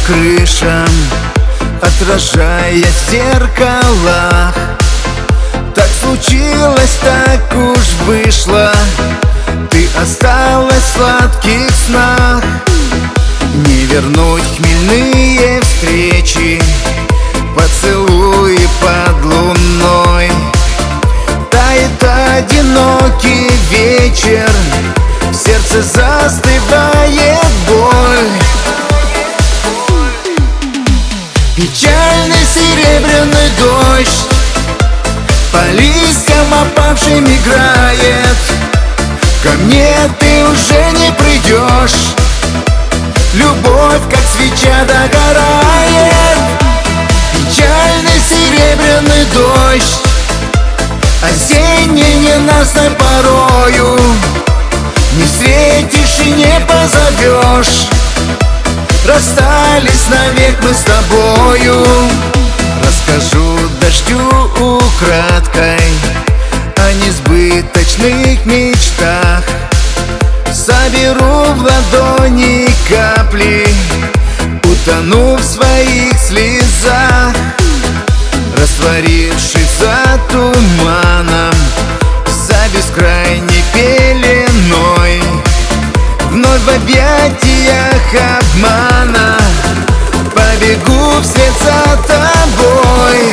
крышам, отражаясь в зеркалах. Так случилось, так уж вышло, ты осталась в сладких снах. Не вернуть хмельные встречи, поцелуи под луной. Тает одинокий вечер, в сердце застывает боль. Печальный серебряный дождь по листьям опавшим играет. Ко мне ты уже не придешь, любовь, как свеча, догорает. Печальный серебряный дождь, осенний ненастной порою. Не встретишь и не позовешь, расстались навек мы с тобою. Расскажу дождю украдкой о несбыточных мечтах. Соберу в ладони капли, утону в своих слезах. Растворившись за туманом, за бескрайней пеленой, вновь в объятиях обмана побегу вслед за тобой.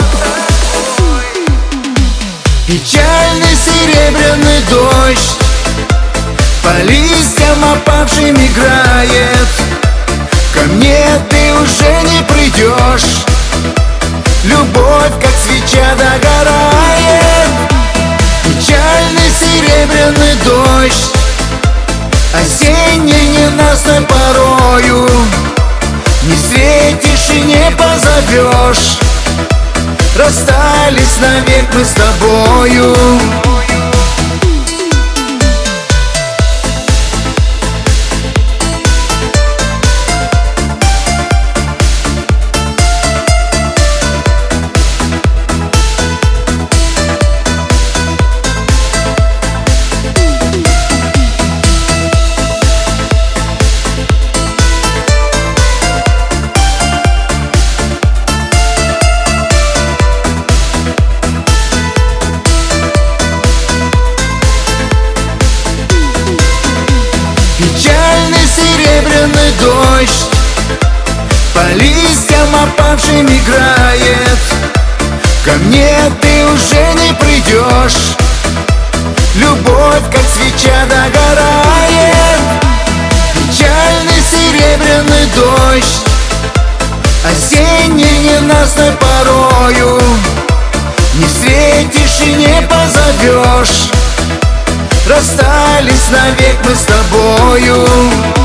Печальный серебряный дождь по листьям опавшим играет. Ко мне ты уже не придешь, любовь, как свеча, догорает. Печальный серебряный дождь, осенний ненастной порою. Не встретишь и не позовешь, расстались навек мы с тобою. Печальный серебряный дождь по листьям опавшим играет. Ко мне ты уже не придешь, любовь, как свеча, догорает. Печальный серебряный дождь, осенний ненастной порою. Не встретишь и не позовешь, расстались навек мы с тобою.